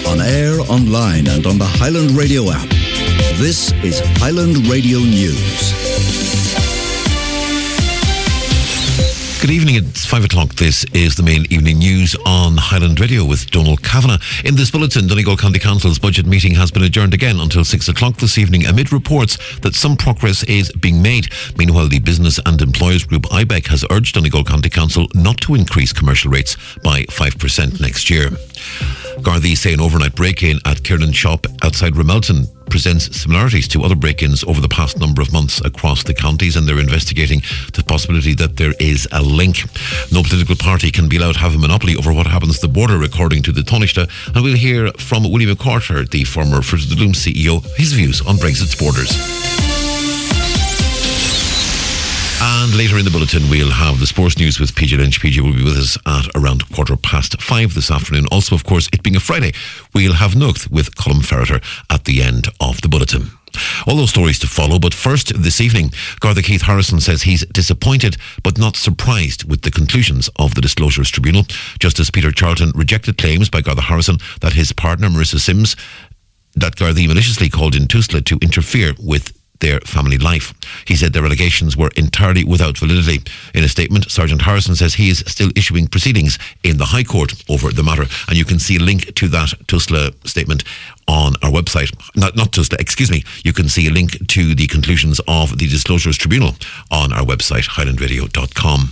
On air, online and on the Highland Radio app. This is Highland Radio News. Good evening, it's 5 o'clock. This is the main evening news on Highland Radio with Donald Kavanagh. In this bulletin, Donegal County Council's budget meeting has been adjourned again until 6 o'clock this evening amid reports that some progress is being made. Meanwhile, the business and employers group IBEC has urged Donegal County Council not to increase commercial rates by 5% next year. Gardaí say an overnight break-in at Kiernan's shop outside Ramelton presents similarities to other break-ins over the past number of months across the counties, and they're investigating the possibility that there is a link. No political party can be allowed to have a monopoly over what happens at the border, according to the Taoiseach, and we'll hear from William McCarter, the former Fruit of the Loom CEO, his views on Brexit's borders. And later in the bulletin, we'll have the sports news with PJ Lynch. PJ will be with us at around 5:15 this afternoon. Also, of course, it being a Friday, we'll have Nucht with Colm Ferreter at the end of the bulletin. All those stories to follow, but first this evening, Garda Keith Harrison says he's disappointed but not surprised with the conclusions of the Disclosures Tribunal. Justice Peter Charlton rejected claims by Garda Harrison that his partner Marissa Sims, that Gardaí maliciously called in Tusla to interfere with their family life. He said their allegations were entirely without validity. In a statement, Sergeant Harrison says he is still issuing proceedings in the High Court over the matter, and you can see a link to that Tusla statement on our website. Not Tusla, excuse me. You can see a link to the conclusions of the Disclosures Tribunal on our website, highlandradio.com.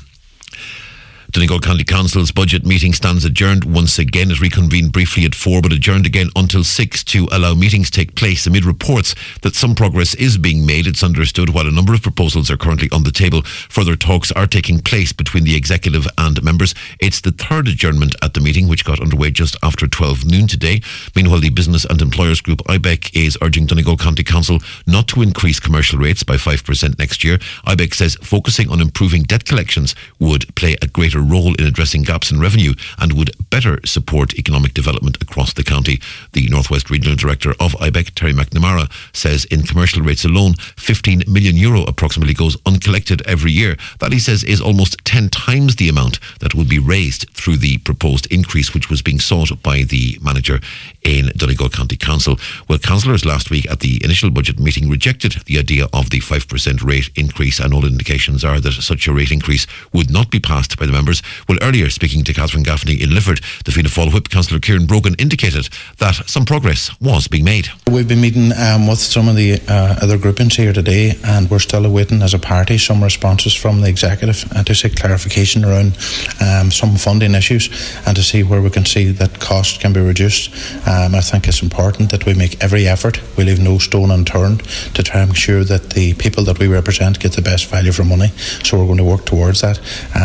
Donegal County Council's budget meeting stands adjourned once again. It reconvened briefly at 4 but adjourned again until 6 to allow meetings to take place amid reports that some progress is being made. It's understood while a number of proposals are currently on the table, further talks are taking place between the executive and members. It's the third adjournment at the meeting, which got underway just after 12 noon today. Meanwhile, the business and employers group IBEC is urging Donegal County Council not to increase commercial rates by 5% next year. IBEC says focusing on improving debt collections would play a greater role in addressing gaps in revenue and would better support economic development across the county. The Northwest Regional Director of IBEC, Terry McNamara, says in commercial rates alone, €15 million approximately goes uncollected every year. That, he says, is almost 10 times the amount that will be raised through the proposed increase, which was being sought by the manager in Donegal County Council. Well, councillors last week at the initial budget meeting rejected the idea of the 5% rate increase, and all indications are that such a rate increase would not be passed by the members. Well, earlier, speaking to Catherine Gaffney in Lifford, the Fianna Fáil whip, Councillor Kieran Brogan, indicated that some progress was being made. We've been meeting with some of the other groupings here today, and we're still awaiting as a party some responses from the executive to seek clarification around some funding issues and to see where we can see that costs can be reduced. I think it's important that we make every effort, we leave no stone unturned to try and ensure that the people that we represent get the best value for money. So we're going to work towards that,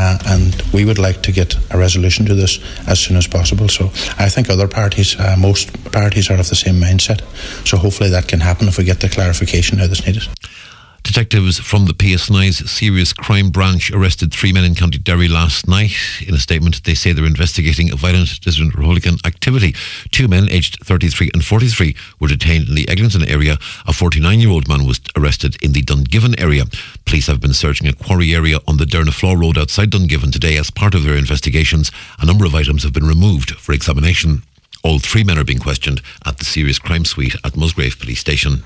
and we would like to get a resolution to this as soon as possible. So I think other parties, most parties are of the same mindset. So hopefully that can happen if we get the clarification how that's needed. Detectives from the PSNI's Serious Crime Branch arrested 3 men in County Derry last night. In a statement, they say they're investigating a violent dissident hooligan activity. 2 men, aged 33 and 43, were detained in the Eglinton area. A 49-year-old man was arrested in the Dungiven area. Police have been searching a quarry area on the Dernaflaw Road outside Dungiven today. As part of their investigations, a number of items have been removed for examination. All 3 men are being questioned at the Serious Crime Suite at Musgrave Police Station.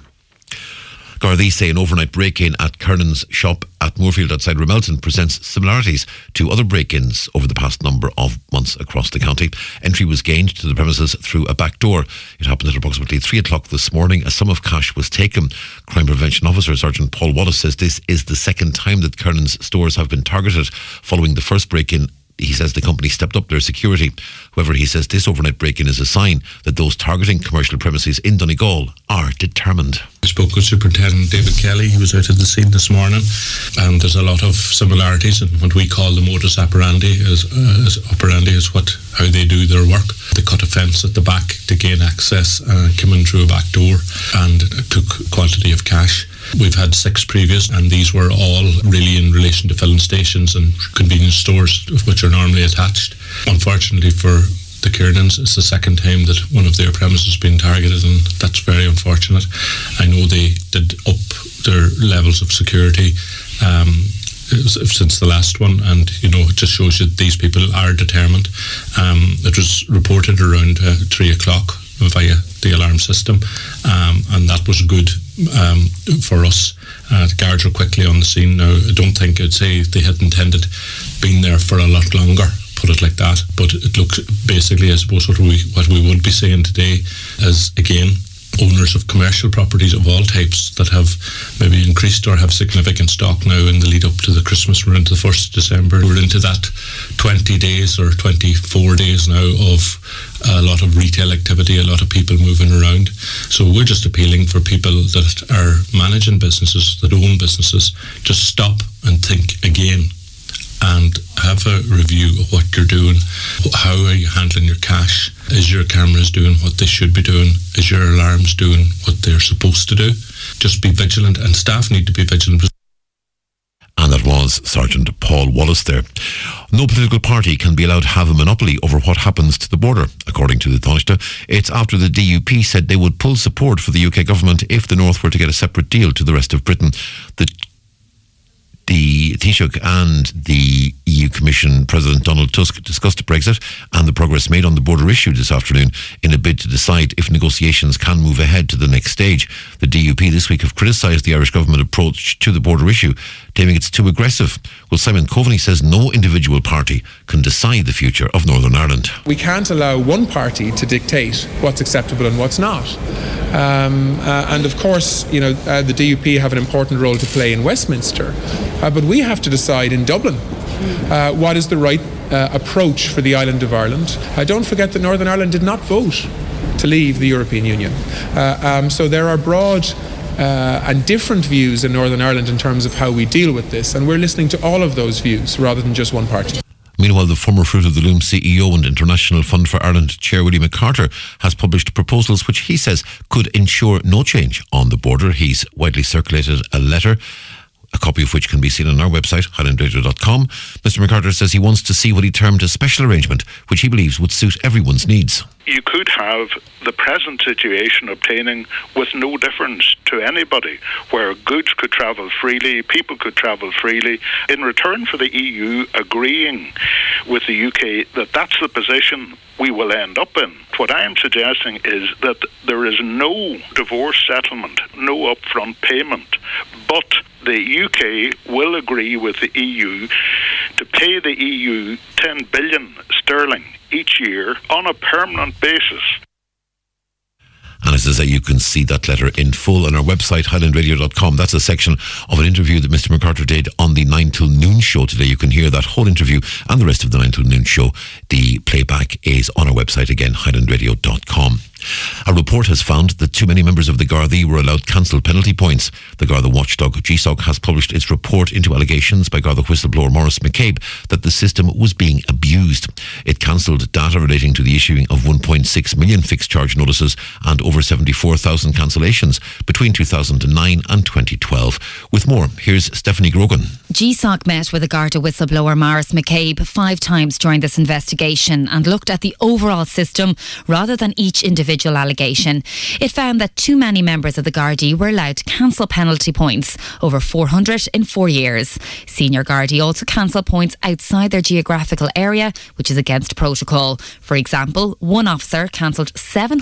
Gardaí say an overnight break-in at Kiernan's shop at Moorfield outside Ramelton presents similarities to other break-ins over the past number of months across the county. Entry was gained to the premises through a back door. It happened at approximately 3 o'clock this morning. A sum of cash was taken. Crime Prevention Officer Sergeant Paul Wallace says this is the second time that Kiernan's stores have been targeted following the first break-in. He says the company stepped up their security. However, he says this overnight break-in is a sign that those targeting commercial premises in Donegal are determined. I spoke with Superintendent David Kelly. He was out at the scene this morning, and there's a lot of similarities in what we call the modus operandi is how they do their work. They cut a fence at the back to gain access, came in through a back door and took quantity of cash. We've had 6 previous, and these were all really in relation to filling stations and convenience stores, which are normally attached. Unfortunately for the Kiernans, it's the second time that one of their premises has been targeted, and that's very unfortunate. I know they did up their levels of security since the last one, and it just shows you that these people are determined. It was reported around 3 o'clock via the alarm system, and that was good for us. The guards were quickly on the scene. Now, I don't think I'd say they had intended being there for a lot longer, put it like that, but it looks basically, I suppose, what we would be saying today is, again, owners of commercial properties of all types that have maybe increased or have significant stock now in the lead up to the Christmas. We're into the 1st of December. We're into that 20 days or 24 days now of a lot of retail activity, a lot of people moving around. So we're just appealing for people that are managing businesses, that own businesses, just stop and think again and have a review of what you're doing. How are you handling your cash? Is your cameras doing what they should be doing? Is your alarms doing what they're supposed to do? Just be vigilant, and staff need to be vigilant. And that was Sergeant Paul Wallace there. No political party can be allowed to have a monopoly over what happens to the border. According to the Taoiseach, it's after the DUP said they would pull support for the UK government if the North were to get a separate deal to the rest of Britain. The Taoiseach and the EU Commission President Donald Tusk discussed Brexit and the progress made on the border issue this afternoon in a bid to decide if negotiations can move ahead to the next stage. The DUP this week have criticised the Irish government approach to the border issue, claiming it's too aggressive. Well, Simon Coveney says no individual party can decide the future of Northern Ireland. We can't allow one party to dictate what's acceptable and what's not. And of course, the DUP have an important role to play in Westminster. But we have to decide in Dublin what is the right approach for the island of Ireland. Don't forget that Northern Ireland did not vote to leave the European Union. So there are broad and different views in Northern Ireland in terms of how we deal with this, and we're listening to all of those views rather than just one party. Meanwhile, the former Fruit of the Loom CEO and International Fund for Ireland Chair Willie McCarter has published proposals which he says could ensure no change on the border. He's widely circulated a letter, a copy of which can be seen on our website, highlandradio.com. Mr McCarter says he wants to see what he termed a special arrangement, which he believes would suit everyone's needs. You could have the present situation obtaining with no difference to anybody, where goods could travel freely, people could travel freely, in return for the EU agreeing with the UK that that's the position we will end up in. What I am suggesting is that there is no divorce settlement, no upfront payment, but the UK will agree with the EU to pay the EU 10 billion sterling each year on a permanent basis. And as I say, you can see that letter in full on our website, highlandradio.com. That's a section of an interview that Mr McCarter did on the 9 till noon show today. You can hear that whole interview and the rest of the 9 till noon show. The playback is on our website again, highlandradio.com. A report has found that too many members of the Gardaí were allowed cancelled penalty points. The Garda watchdog GSOC has published its report into allegations by Garda whistleblower Maurice McCabe that the system was being abused. It cancelled data relating to the issuing of 1.6 million fixed charge notices and over 74,000 cancellations between 2009 and 2012. With more, here's Stephanie Grogan. GSOC met with the Garda whistleblower Maurice McCabe 5 times during this investigation and looked at the overall system rather than each individual allegation. It found that too many members of the Gardaí were allowed to cancel penalty points, over 400 in 4 years. Senior Gardaí also cancel points outside their geographical area, which is against protocol. For example, one officer cancelled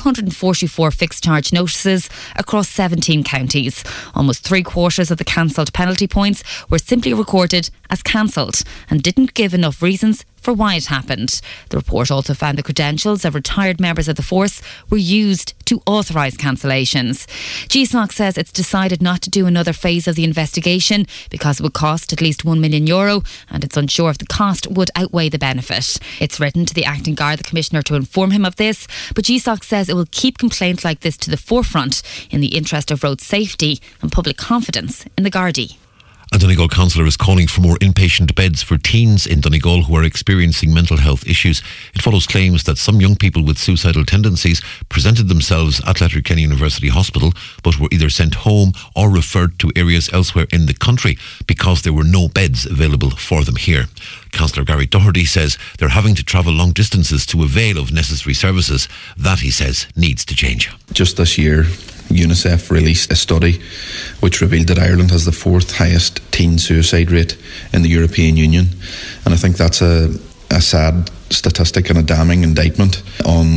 744 fixed charge notices across 17 counties. Almost 3/4 of the cancelled penalty points were simply recorded as cancelled and didn't give enough reasons for why it happened. The report also found the credentials of retired members of the force were used to authorise cancellations. GSOC says it's decided not to do another phase of the investigation because it would cost at least €1 million, and it's unsure if the cost would outweigh the benefit. It's written to the acting Garda Commissioner to inform him of this, but GSOC says it will keep complaints like this to the forefront in the interest of road safety and public confidence in the Gardaí. A Donegal councillor is calling for more inpatient beds for teens in Donegal who are experiencing mental health issues. It follows claims that some young people with suicidal tendencies presented themselves at Letterkenny University Hospital but were either sent home or referred to areas elsewhere in the country because there were no beds available for them here. Councillor Gary Doherty says they're having to travel long distances to avail of necessary services. That, he says, needs to change. Just this year, UNICEF released a study which revealed that Ireland has the 4th highest teen suicide rate in the European Union, and I think that's a sad statistic and a damning indictment on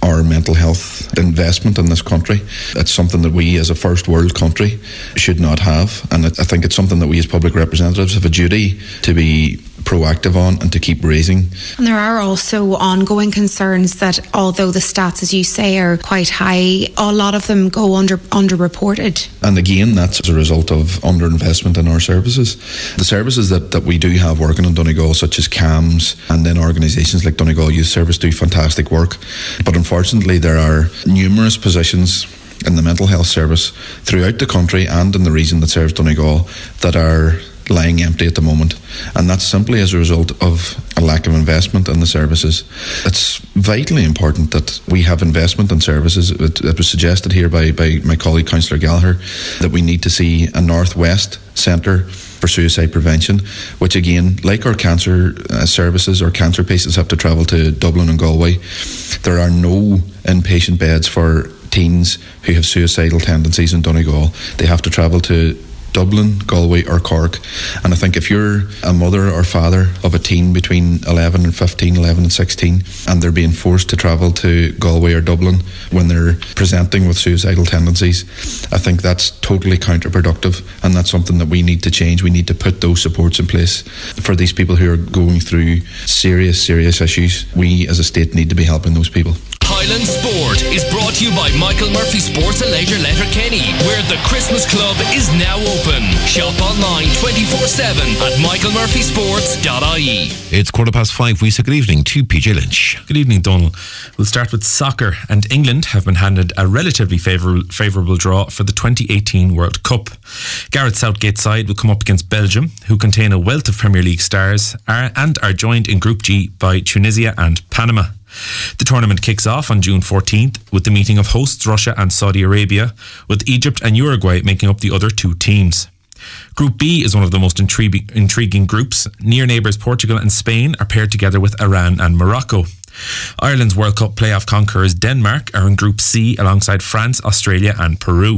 our mental health investment in this country. It's something that we as a first world country should not have, and I think it's something that we as public representatives have a duty to be proactive on and to keep raising. And there are also ongoing concerns that although the stats, as you say, are quite high, a lot of them go underreported. And again, that's as a result of underinvestment in our services. The services that we do have working in Donegal, such as CAMS, and then organisations like Donegal Youth Service do fantastic work. But unfortunately, there are numerous positions in the mental health service throughout the country and in the region that serves Donegal that are lying empty at the moment, and that's simply as a result of a lack of investment in the services. It's vitally important that we have investment in services. It was suggested here by my colleague Councillor Gallagher that we need to see a Northwest Centre for suicide prevention, which again, like our cancer services, our cancer patients have to travel to Dublin and Galway. There are no inpatient beds for teens who have suicidal tendencies in Donegal. They have to travel to Dublin, Galway or Cork. And I think if you're a mother or father of a teen between 11 and 15, 11 and 16, and they're being forced to travel to Galway or Dublin when they're presenting with suicidal tendencies, I think that's totally counterproductive, and that's something that we need to change. We need to put those supports in place for these people who are going through serious issues. We as a state need to be helping those people. Highland Sport is brought to you by Michael Murphy Sports and Leisure Letterkenny, where the Christmas Club is now open. Shop online 24/7 at michaelmurphysports.ie. It's 5:15. We say good evening to PJ Lynch. Good evening, Donald. We'll start with soccer, and England have been handed a relatively favourable draw for the 2018 World Cup. Gareth Southgate's side will come up against Belgium, who contain a wealth of Premier League stars and are joined in Group G by Tunisia and Panama. The tournament kicks off on June 14th with the meeting of hosts Russia and Saudi Arabia, with Egypt and Uruguay making up the other two teams. Group B is one of the most intriguing groups. Near neighbours Portugal and Spain are paired together with Iran and Morocco. Ireland's World Cup playoff conquerors Denmark are in Group C alongside France, Australia and Peru.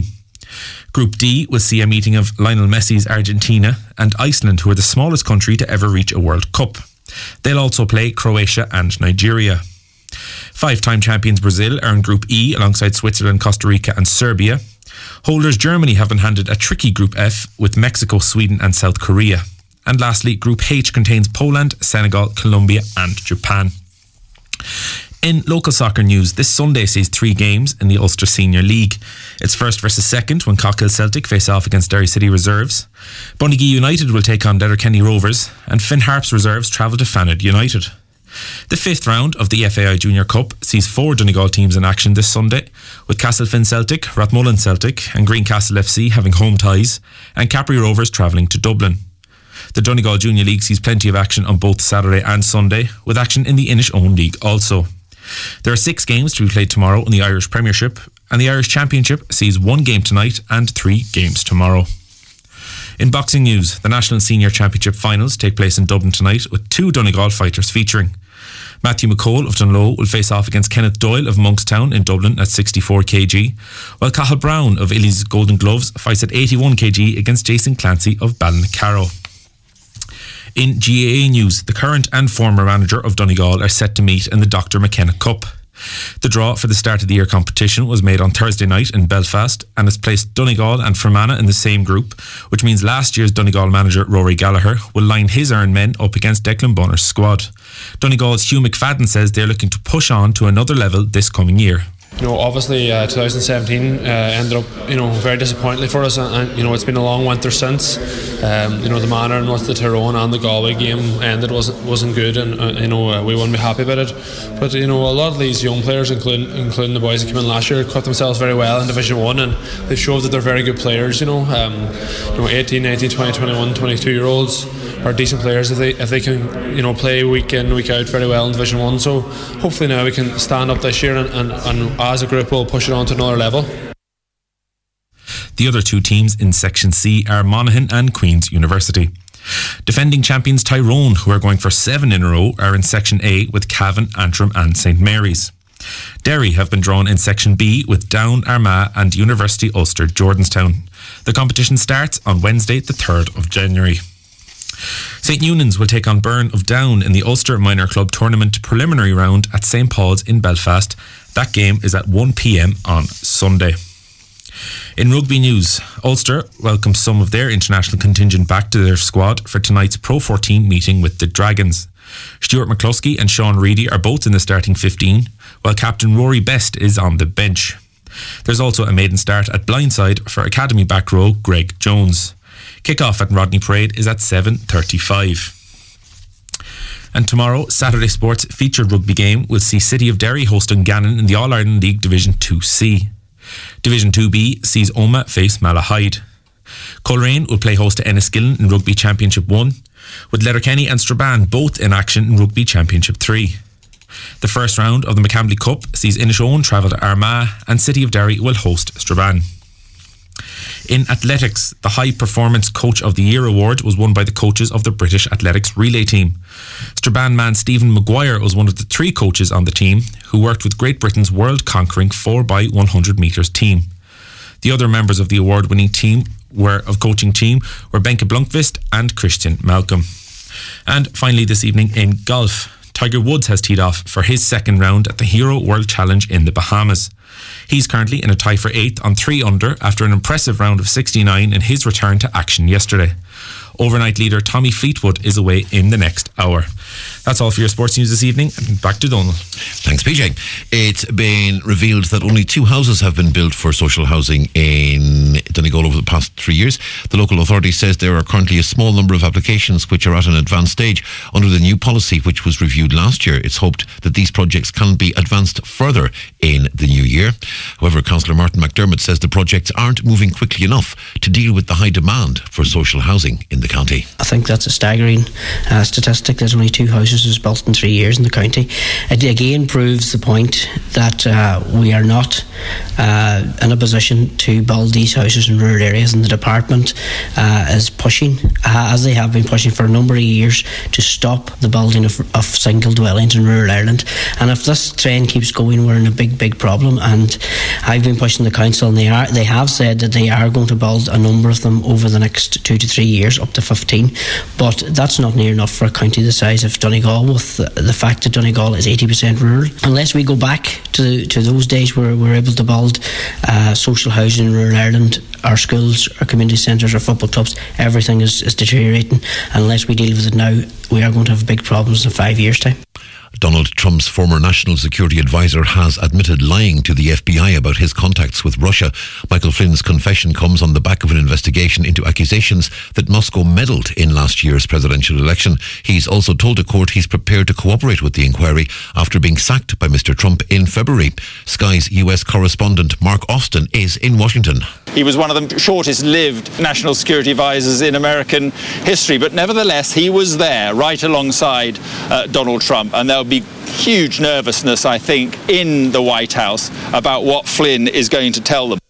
Group D will see a meeting of Lionel Messi's Argentina and Iceland, who are the smallest country to ever reach a World Cup. They'll also play Croatia and Nigeria. Five-time champions Brazil are in Group E alongside Switzerland, Costa Rica and Serbia. Holders Germany have been handed a tricky Group F with Mexico, Sweden and South Korea. And lastly, Group H contains Poland, Senegal, Colombia and Japan. In local soccer news, this Sunday sees 3 games in the Ulster Senior League. It's first versus second when Cockhill Celtic face off against Derry City Reserves. Bunagee United will take on Letterkenny Rovers, and Finn Harps Reserves travel to Fanad United. The 5th round of the FAI Junior Cup sees 4 Donegal teams in action this Sunday, with Castlefin Celtic, Rathmullen Celtic and Greencastle FC having home ties, and Capri Rovers travelling to Dublin. The Donegal Junior League sees plenty of action on both Saturday and Sunday, with action in the Inish-owned league also. There are 6 games to be played tomorrow in the Irish Premiership, and the Irish Championship sees 1 game tonight and 3 games tomorrow. In boxing news, the National Senior Championship finals take place in Dublin tonight, with 2 Donegal fighters featuring. Matthew McCole of Dunloe will face off against Kenneth Doyle of Monkstown in Dublin at 64 kg, while Cathal Brown of Illy's Golden Gloves fights at 81 kg against Jason Clancy of Ballincarrow. In GAA news, the current and former manager of Donegal are set to meet in the Dr. McKenna Cup. The draw for the start of the year competition was made on Thursday night in Belfast and has placed Donegal and Fermanagh in the same group, which means last year's Donegal manager Rory Gallagher will line his Iron Men up against Declan Bonner's squad. Donegal's Hugh McFadden says they're looking to push on to another level this coming year. Obviously 2017 ended up, very disappointingly for us, and it's been a long winter since. The manner in which the Tyrone and the Galway game ended wasn't good, and we wouldn't be happy about it. But a lot of these young players, including the boys that came in last year, cut themselves very well in Division 1, and they've showed that they're very good players. 18, 19, 20, 21, 22-year-olds are decent players if they can play week in, week out very well in Division 1. So hopefully now we can stand up this year and as a group we'll push it on to another level. The other 2 teams in Section C are Monaghan and Queen's University. Defending champions Tyrone, who are going for 7 in a row, are in Section A with Cavan, Antrim and St Mary's. Derry have been drawn in Section B with Down, Armagh and University Ulster Jordanstown. The competition starts on Wednesday the 3rd of January. St Eunan's will take on Burn of Down in the Ulster Minor Club Tournament preliminary round at St Paul's in Belfast. That game is at 1 p.m. on Sunday. In rugby news, Ulster welcomes some of their international contingent back to their squad for tonight's Pro 14 meeting with the Dragons. Stuart McCluskey and Sean Reedy are both in the starting 15, while captain Rory Best is on the bench. There's also a maiden start at blindside for academy back row Greg Jones. Kick-off at Rodney Parade is at 7:35. And tomorrow, Saturday Sports featured rugby game will see City of Derry hosting Gannon in the All-Ireland League Division 2C. Division 2B sees Omagh face Malahide. Coleraine will play host to Enniskillen in Rugby Championship 1, with Letterkenny and Strabane both in action in Rugby Championship 3. The first round of the McCambly Cup sees Inishowen travel to Armagh and City of Derry will host Strabane. In athletics, the High Performance Coach of the Year award was won by the coaches of the British Athletics relay team. Strabane man Stephen Maguire was one of the 3 coaches on the team who worked with Great Britain's world-conquering 4x100 metres team. The other members of the award-winning team were Benke Blunkvist and Christian Malcolm. And finally this evening in golf, Tiger Woods has teed off for his second round at the Hero World Challenge in the Bahamas. He's currently in a tie for 8th on 3 under after an impressive round of 69 in his return to action yesterday. Overnight leader Tommy Fleetwood is away in the next hour. That's all for your sports news this evening, and back to Donald. Thanks, PJ. It's been revealed that only 2 houses have been built for social housing in Donegal over the past 3 years. The local authority says there are currently a small number of applications which are at an advanced stage. Under the new policy, which was reviewed last year, it's hoped that these projects can be advanced further in the new year. However, Councillor Martin McDermott says the projects aren't moving quickly enough to deal with the high demand for social housing in the county. I think that's a staggering statistic. There's only 2 houses built in 3 years in the county. It again proves the point that we are not in a position to build these houses in rural areas, and the department is pushing, as they have been pushing for a number of years, to stop the building of single dwellings in rural Ireland. And if this trend keeps going, we're in a big problem. And I've been pushing the council, and they have said that they are going to build a number of them over the next 2 to 3 years, up to 15. But that's not near enough for a county the size of Donegal, with the fact that Donegal is 80% rural. Unless we go back to those days where we're able to build social housing in rural Ireland, our schools, our community centres, our football clubs, everything is deteriorating. Unless we deal with it now, we are going to have big problems in 5 years' time. Donald Trump's former national security advisor has admitted lying to the FBI about his contacts with Russia. Michael Flynn's confession comes on the back of an investigation into accusations that Moscow meddled in last year's presidential election. He's also told a court he's prepared to cooperate with the inquiry after being sacked by Mr. Trump in February. Sky's US correspondent Mark Austin is in Washington. He was one of the shortest-lived national security advisors in American history, but nevertheless, he was there right alongside Donald Trump, and there'll be huge nervousness, I think, in the White House about what Flynn is going to tell them.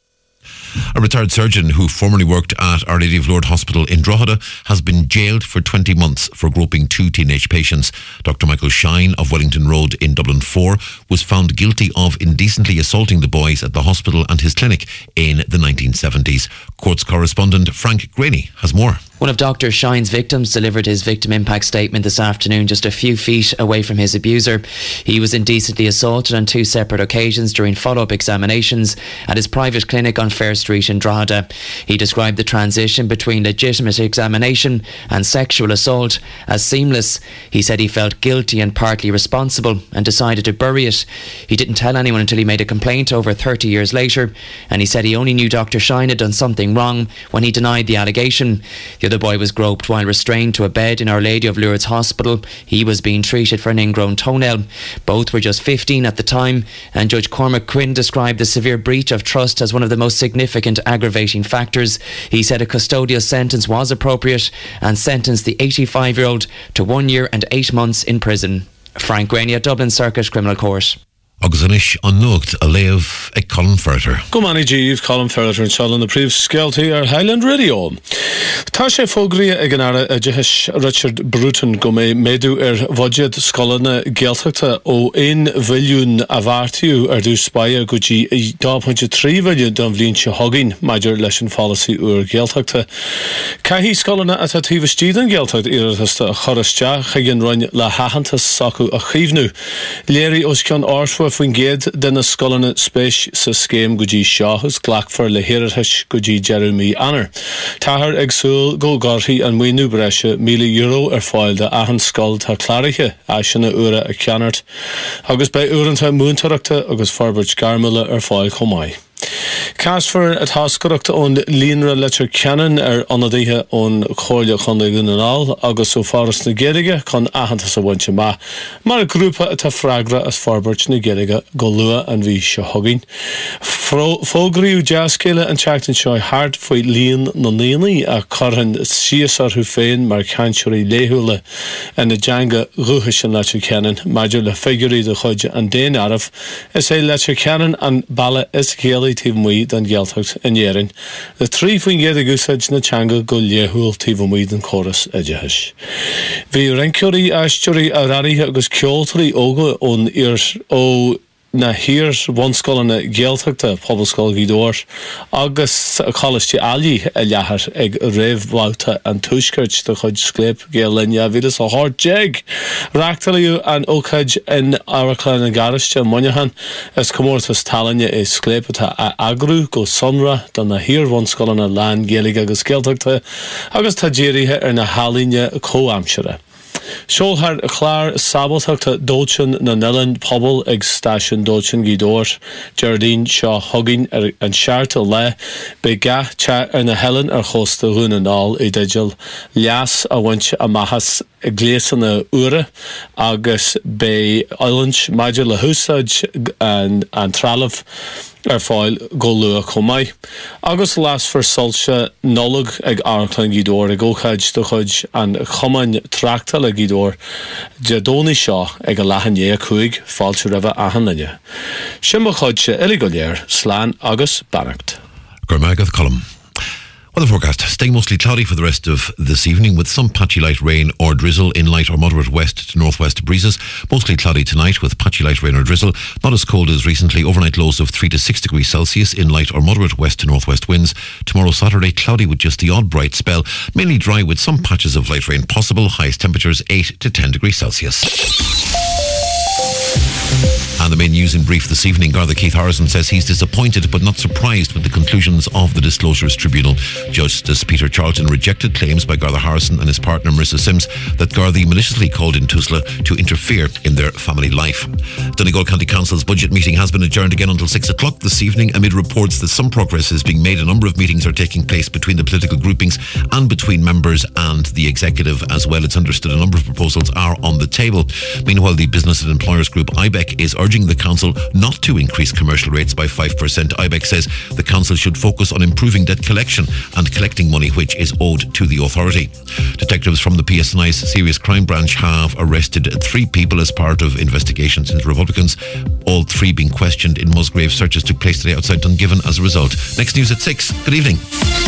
A retired surgeon who formerly worked at Our Lady of Lourdes Hospital in Drogheda has been jailed for 20 months for groping 2 teenage patients. Dr. Michael Shine of Wellington Road in Dublin 4 was found guilty of indecently assaulting the boys at the hospital and his clinic in the 1970s. Courts correspondent Frank Graney has more. One of Dr. Shine's victims delivered his victim impact statement this afternoon just a few feet away from his abuser. He was indecently assaulted on 2 separate occasions during follow-up examinations at his private clinic on Fair Street in Drogheda. He described the transition between legitimate examination and sexual assault as seamless. He said he felt guilty and partly responsible and decided to bury it. He didn't tell anyone until he made a complaint over 30 years later, and he said he only knew Dr. Shine had done something wrong when he denied the allegation. The other boy was groped while restrained to a bed in Our Lady of Lourdes Hospital. He was being treated for an ingrown toenail. Both were just 15 at the time, and Judge Cormac Quinn described the severe breach of trust as one of the most significant aggravating factors. He said a custodial sentence was appropriate and sentenced the 85-year-old to 1 year and 8 months in prison. Frank Graney at Dublin Circuit Criminal Court. Agus inis an nuacht a léamh ag Colin Ferreter. Go mani Jeev, Colin Ferreter and Sean the Príomh Skelty ar Highland Radio. Tá sé fógraí ag an ara a Jehis Richard Bruton go mé méadú vodjad scolana gealtachta ó 1 bhilliún a bhartiú ar dús Spáire go dtí 2.3 bhilliún don bhliain se hogin maidir leis an fallaí uair gealtachta. Caihí scolana atá tíbhtíad an gealtacht iarthasta a chorastea chuigin roinn le hahantas sacu a chívnú. Léirí os ceann ársfa faoin géad den na scolanna spéis sa scéim go dtí seochas ghlachfar le hiiritheis go dtí Jeremy Anner. Táthar agsúil go garthaí an muoinú breise €1,000,000 ar fáil de ahan scoil tá clarithe aiseanna ura a ceannart, agus bei uaireanta múntareachta agus farbairt garmala ar fáil chomáid. Casfar at hascoachta ón líonra letar ceanan ar anadaithe ón choirle chundaigh gunanál agus ó faras na Gaeilge chun ahananta sa bhainte mar grúpa atá freigra as farbairt na Gaeilge go lua an bhí se thugainn. Fógraíú deascéile an teachtain seo hart faoi líon na líonaí a carthan síosarthú féin mar canseoirí léthúla in na deanga rútha sin letar ceanan maidir le figurí de chuide an déan armh is é letar ceanan an balla is céalaí tíh muid an gealtacht in éireann. Le trí faoin géad agúsáid na teanga go léthúil tíh muid an choras iditheis. Bhí reinciúirí aisteúirí a rarithe agus ceoltarí óga ón ó na hir bhanscolanna gealtachta pobalscoil Gídóir agus choláistí ealaí a leathair ag réamhbháilta an túisceart de chuid scléip géalinne bhílas a thart déag. Reachtaíú an ócaid in áhaclainn na gariste muinehan is comórtas talanne é scléipatá a agrú go sonra don na hir bhanscolanna lean Gaeilge agus gealtachta agus tá déirithe ar na hálíne cóamseire. Seolthar a chláir sabaltachta dóilsin na Nillan pobl ag stáisiún dóilsin Gídóir, Gerardine seo thugainn ar an seaarta le be gath te ar na Helen ar chósta Rúnanáil i d'idir leas a bhaint a maithas gléasan na ura agus be Island maidir le húsáid an tralamh ar fáil go lua chomáid. Agus las for solse nolag ag Arclan Gídóir ag óchaid do chuid an chomain trachta le Gídóir Jadóní seo ag a lehanné chuig fáilte rabh ahananne. Sin mo chuid se ili go léir slán agus bannacht. Gormagad column. Well, the forecast, staying mostly cloudy for the rest of this evening with some patchy light rain or drizzle in light or moderate west to northwest breezes. Mostly cloudy tonight with patchy light rain or drizzle. Not as cold as recently. Overnight lows of 3 to 6 degrees Celsius in light or moderate west to northwest winds. Tomorrow Saturday, cloudy with just the odd bright spell. Mainly dry with some patches of light rain possible. Highest temperatures 8 to 10 degrees Celsius. And the main news in brief this evening, Garda Keith Harrison says he's disappointed but not surprised with the conclusions of the Disclosures Tribunal. Justice Peter Charlton rejected claims by Garda Harrison and his partner Marissa Sims that Garda maliciously called in Tusla to interfere in their family life. Donegal County Council's budget meeting has been adjourned again until 6 o'clock this evening amid reports that some progress is being made. A number of meetings are taking place between the political groupings and between members and the executive as well. It's understood a number of proposals are on the table. Meanwhile, the Business and Employers Group IBEC is urging the council not to increase commercial rates by 5%. IBEC says the council should focus on improving debt collection and collecting money which is owed to the authority. Detectives from the PSNI's Serious Crime Branch have arrested 3 people as part of investigations into Republicans. All 3 being questioned in Musgrave. Searches took place today outside Dungiven as a result. Next news at 6. Good evening.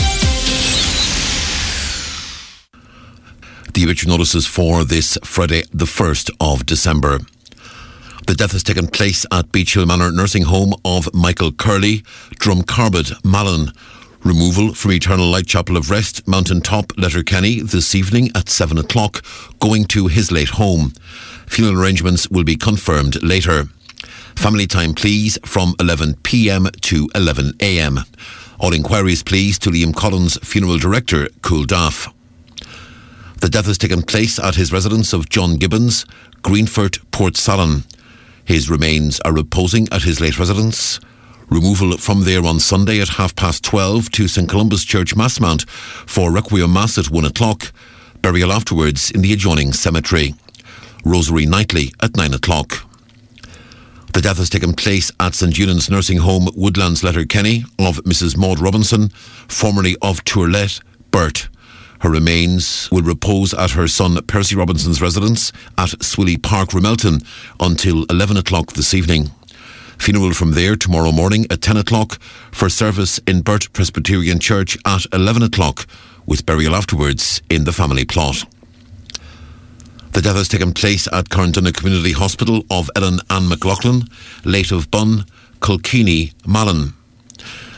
The obituary notices for this Friday, the 1st of December. The death has taken place at Beach Hill Manor Nursing Home of Michael Curley, Drumcarbid, Malin. Removal from Eternal Light Chapel of Rest, Mountain Top, Letterkenny, this evening at 7 o'clock, going to his late home. Funeral arrangements will be confirmed later. Family time, please, from 11 p.m. to 11 a.m. All inquiries, please, to Liam Collins, Funeral Director, Cooldaff. The death has taken place at his residence of John Gibbons, Greenford, Port Salon. His remains are reposing at his late residence. Removal from there on Sunday at 12:30 to St Columba's Church Massmount for Requiem Mass at 1 o'clock. Burial afterwards in the adjoining cemetery. Rosary nightly at 9 o'clock. The death has taken place at St Eunan's Nursing Home, Woodlands, Letterkenny, of Mrs Maud Robinson, formerly of Tourlet, Burt. Her remains will repose at her son Percy Robinson's residence at Swilly Park, Ramelton, until 11 o'clock this evening. Funeral from there tomorrow morning at 10 o'clock for service in Burt Presbyterian Church at 11 o'clock, with burial afterwards in the family plot. The death has taken place at Carndonagh Community Hospital of Ellen Ann McLaughlin, late of Bunn, Kilkenny, Malin.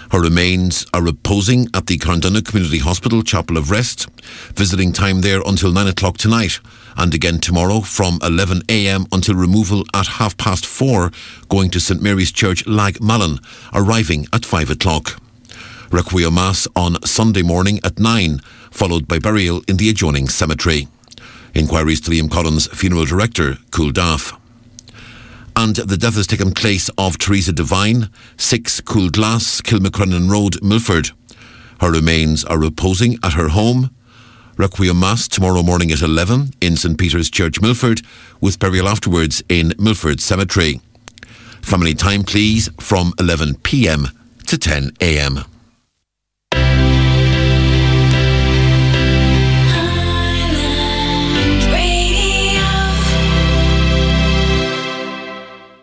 Her remains are reposing at the Carndonagh Community Hospital Chapel of Rest. Visiting time there until 9 o'clock tonight, and again tomorrow from 11 a.m. until removal at 4:30, going to St Mary's Church, Lagmallan, arriving at 5 o'clock. Requiem Mass on Sunday morning at 9, followed by burial in the adjoining cemetery. Inquiries to Liam Collins, funeral director, Cooldaff. And the death has taken place of Teresa Devine, 6 Coolglass, Kilmacrennan Road, Milford. Her remains are reposing at her home. Requiem Mass tomorrow morning at 11 in St Peter's Church, Milford, with burial afterwards in Milford Cemetery. Family time, please, from 11 p.m. to 10 a.m.